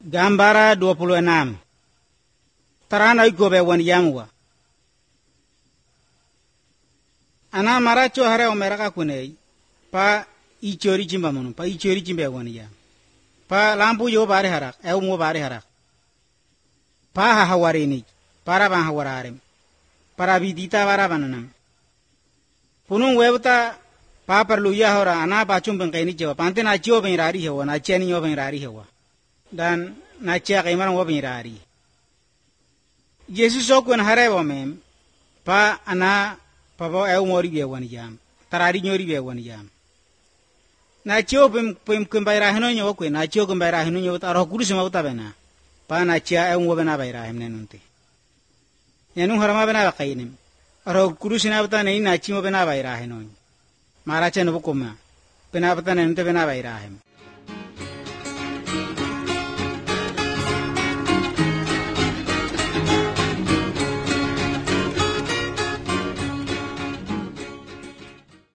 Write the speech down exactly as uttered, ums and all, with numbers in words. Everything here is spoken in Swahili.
Gambara dua puluh enam. Tarana igobe wan yamwa. Ana maracho hare omeraka kunei. Pa ichori chimba monu. Pa ichori chimbe wan yam. Pa lampu yo bare harak. Eu mo bare harak. Pa ha hawarini. Para bang hawararem. Para bidita bara bananam. Punung webta pa perlu ya hora ana pacum bengkaini jawa. Panten acio bengrari hewa. Naciani yo bengrari hewa. Dan nacia kaimaran wo bengrari. Yesus okun hare wo mem. Pa ana pabo eu mori be wan yam. Tarari nyori be wan yam. Nacio pem pem kembaira heno nyo ko nacio kembaira heno nyo ta ro kudus ma uta bena. Pa nacia eu mo bena baira hemne nunte. Yanu harama bena kainim. Ro kudus na uta nei naci mo bena baira heno. Maracha no bukoma. Bena uta nente bena baira hem.